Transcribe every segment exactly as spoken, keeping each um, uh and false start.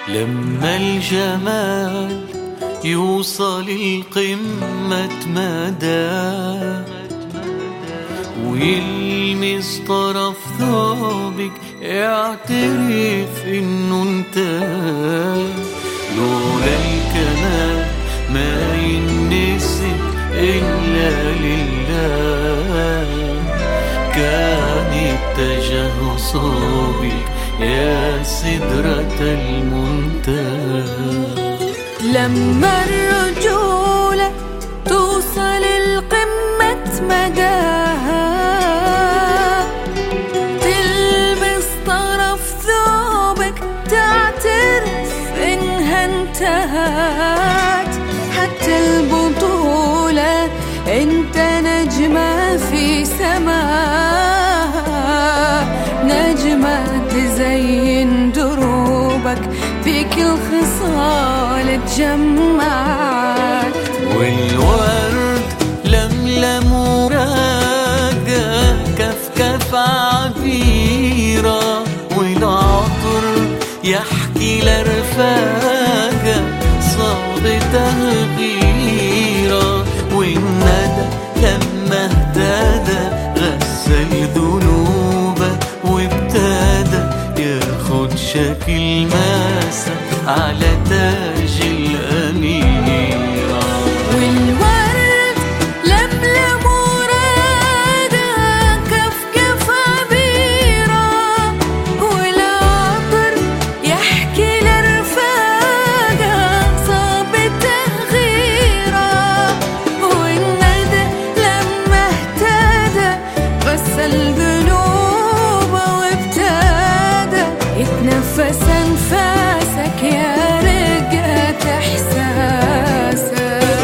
لما الجمال يوصل القمة مدى ويلمس طرف ثوبك يعترف انه انتهى. لولا الكمال ما ينسب إلا لله، كان اتجه صوبك يا سدرة المنتهى. لما الرجولة توصل القمة مداها تلمس طرف ثوبك تعترف إنها انتهت. حتى البطولة انت نجمة في سماها، نجمة تزين دروبك فيك الخصال تجمعت. والورد لملم وراقة كفكف عبيرة، والعطر يحكي لرفاقة صابته غيرة. والندى لما اهتدى غسل ذنوبه وابتدى ياخد شكل ماسة على تاج الأميرة. والورد لملم وراقة كفكف عبيرة، والعطر يحكي لرفاقة صابته غيرة. والندى لما اهتدى غسل ذنوبه وابتدى يتنفس أنفاسك يا رقة إحساسك.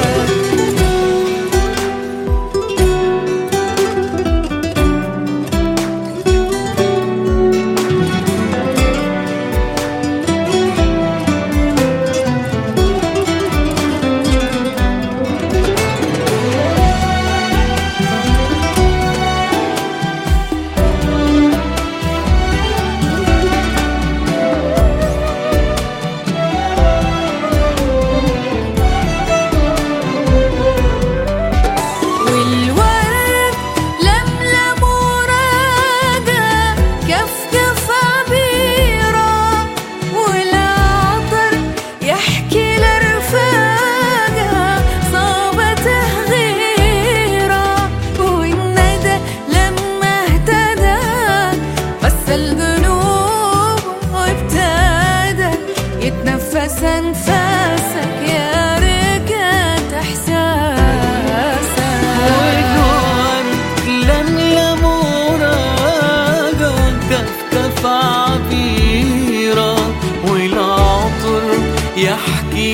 يتنفس أنفاسك يا رقة إحساسك. والورد لملم وراقة كفكف عبيرة، والعطر يحكي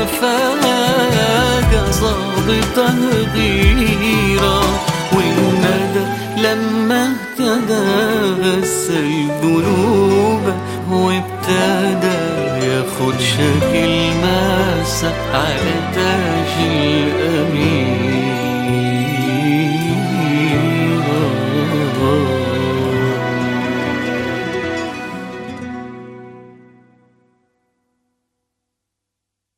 لرفاقة صابته غيرة. والندى لما اهتدى غسل ذنوبه وابتدى ياخد شكل ماسة على تاج الأمير.